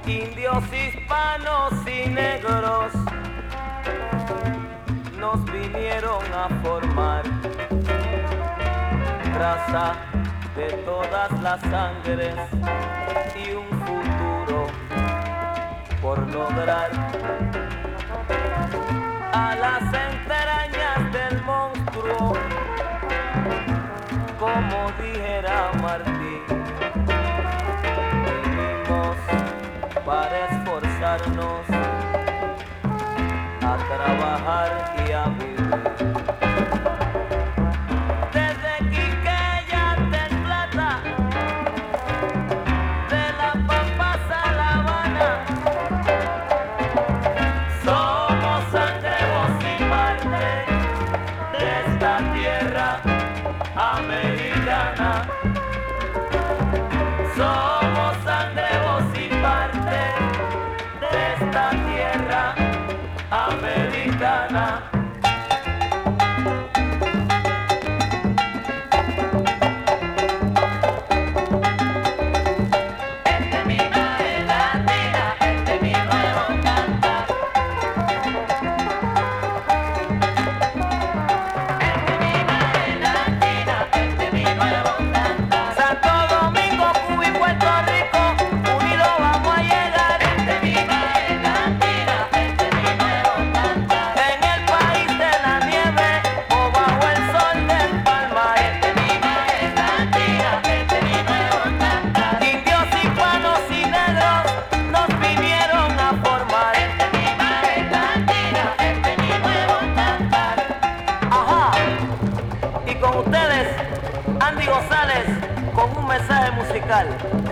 Indios, hispanos y negros nos vinieron a formar, raza de todas las sangres y un futuro por lograr. A las entrañas del monstruo, como dijera Martí, vinimos para esforzarnos a trabajar y a vivir. Desde Quiqueya del Plata, de La Pampas a La Habana, somos sangre, voz y parte de esta tierra americana. Somos sangre, voz y parte de esta tierra americana. Este es mi madre latina, este es mi nuevo cantar. Este es mi madre latina, este es mi nuevo cantar. Santo Domingo, Cuba y Puerto Rico, unidos vamos a llegar. Este es mi madre latina, este es mi nuevo cantar. En el país de la nieve o bajo el sol del palmar. Este es mi madre latina, este es mi nuevo cantar. Indios, hispanos y negros nos vinieron a formar. Este es mi madre latina, este es mi nuevo cantar. Ajá. Y con ustedes, Andy González, con un mensaje musical.